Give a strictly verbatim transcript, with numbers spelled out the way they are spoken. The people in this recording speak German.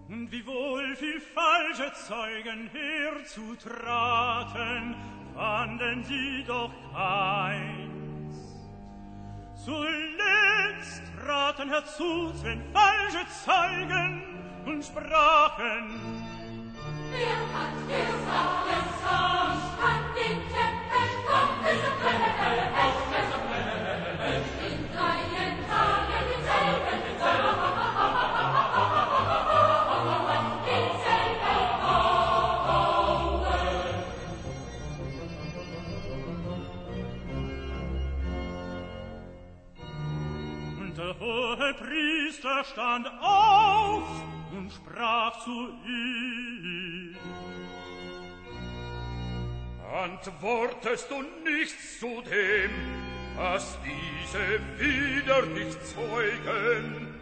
Und wie wohl viel falsche Zeugen herzutraten, fanden sie doch keins. Zuletzt traten herzu zehn falsche Zeugen und sprachen: Wer hat gesagt, es kam an den Tempel vom Bösen Hölle, Bösen Hölle, in dreien Tagen denselben, denselben Augen. Und der hohe Priester stand auf und sprach zu ihm: Antwortest du nichts zu dem, was diese wieder nicht zeugen?